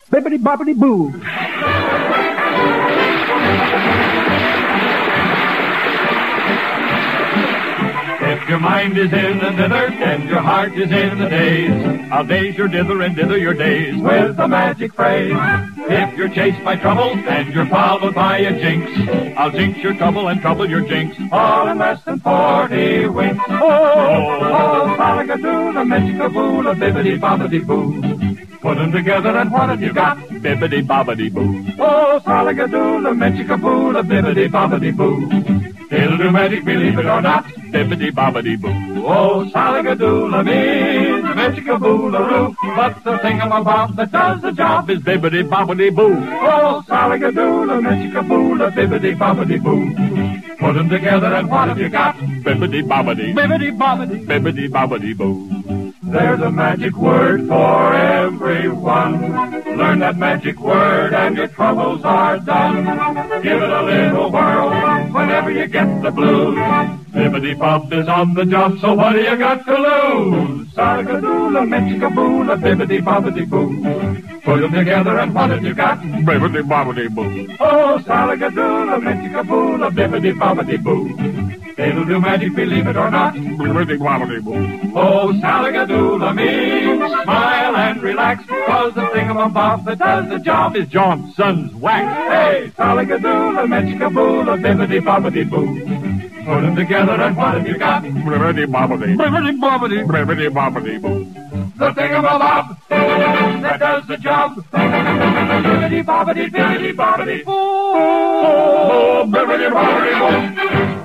Bibbidi bobbidi boo. If your mind is in the dither and your heart is in the days, I'll daze your dither and dither your days with a magic phrase. If you're chased by trouble and you're followed by a jinx, I'll jinx your trouble and trouble your jinx, all in less than 40 winks. Oh, salagadoo, mechikaboo, bibbidi bobbidi boo. Put 'em together and what have you got? Bibbidi bobbidi boo. Oh, salagadoo, mechikaboo, bibbidi bobbidi boo. It'll do magic, believe it or not, bibbidi bobbidi boo. Oh, salagadoola means mechikaboolaroo, but the thingamabob that does the job is bibbidi bobbidi boo. Oh, salagadoola mechikaboola bibbidi bobbidi boo. Put 'em together and what have you got? Bibbidi bobbidi, bibbidi bobbidi, bibbidi bobbidi boo. There's a magic word for everyone. Learn that magic word and your troubles are done. Give it a little whirl whenever you get the blues. Bibbidi-bob is on the job, so what do you got to lose? Salagadoola, mechikaboola, bibbidi-bobbidi-boo. Put 'em together and what have you got? Bibbidi-bobbidi-boo. Oh, salagadoola, mechikaboola, bibbidi-bobbidi-boo. It'll do magic, believe it or not. Bibbidi-bobbidi-boo. Oh, salagadoola means smile and relax, 'cause the thingamabob that does the job is Johnson's wax. Hey, salagadoola, mechikaboola, bibbidi-bobbidi-boo. Put 'em together and what have you got? Bibbidi-bobbidi, bibbidi-bobbidi, bibbidi-bobbidi-boo. The thingamabob that does the job. Bibbidi-bobbidi, bibbidi-bobbidi-boo. Oh, bibbidi-bobbidi-boo.